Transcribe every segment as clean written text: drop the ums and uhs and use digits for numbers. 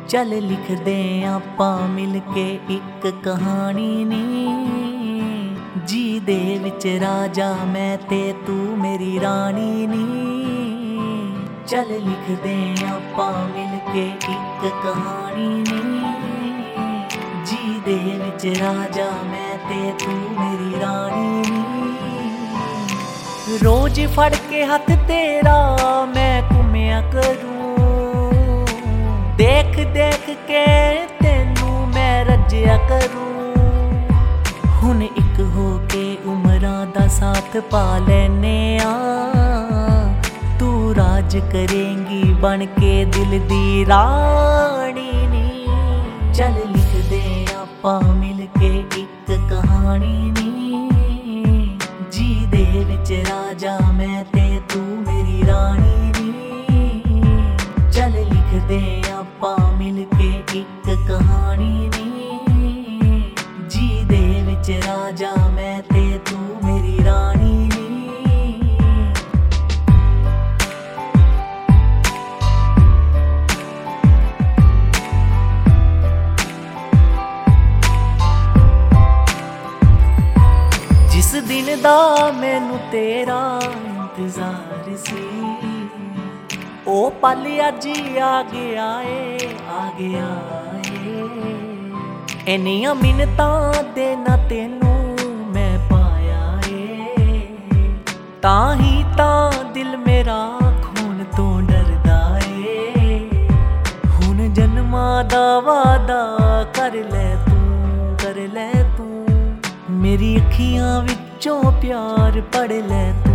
चल लिखदे आपां मिल के एक कहानी नी। जी दे विच राजा मैं ते तू मेरी रानी नी। चल लिखदे आपां मिल के एक कहानी नी। जी दे विच राजा मैं ते तू मेरी रानी नी। रोज फड़ के हथ तेरा मैं घुम्या करूं, देख देख के तेनू मैं रज्या करूं। हुण इक हो के उमरां दा साथ पा लैने आ, तू राज करेंगी बन के दिल दी रानी नी। चल लिखदे आपां मिल के एक कहानी नी। जी दे विच राजा मैं ते तू मेरी रानी नी। चल लिखदे आपां मिल के एक कहानी नी। जी दे विच राजा मैं ते तू मेरी रानी नी। जिस दिन दा मैनू तेरा इंतजार सी, ओ पल अज आ गया ए। इन्नियां मिन्नतां दे ना तेनू मैं पाया ए, तां ही तां दिल मेरा खून तो डरदा ए। हुण जन्मां दा वादा कर ले तू, मेरी अखियां विचों प्यार पढ़ ले तू।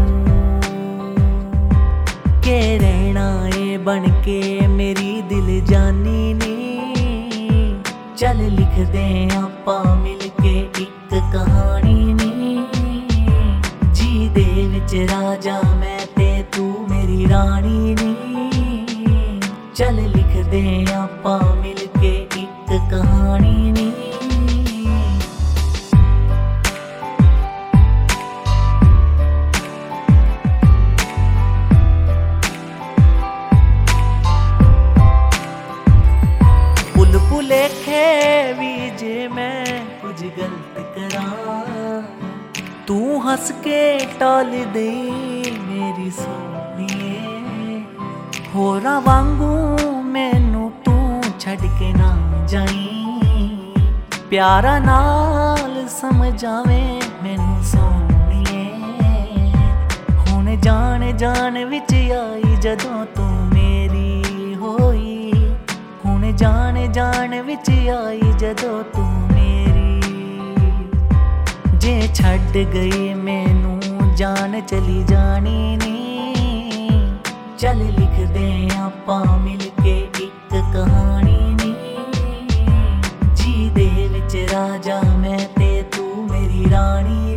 के रहना ए बन के मेरी दिल जानी नी। चल लिखदे आपां मिल के एक कहानी नी। जी दे विच राजा मैं ते तू मेरी रानी नी। चल लिखदे आपां मिल के एक कहानी नी। भुलेखे भी जे मैं कुछ गलत करां, तू हंस के टाल दे मेरी सोहणीए। होरां वांगू मैनू तू छड़ के ना जाई, प्यारा नाल समझावें मैनू सोहणीए। हुण जान जान विच आई जदों तू मेरी होई, हुण जान जान विच आई जदों तू मेरी। जे छड्ड गई मैनू जान चली जानी नी। चल लिखदे आपां मिल के एक कहानी नी। जी दे विच राजा मैं ते तू मेरी रानी।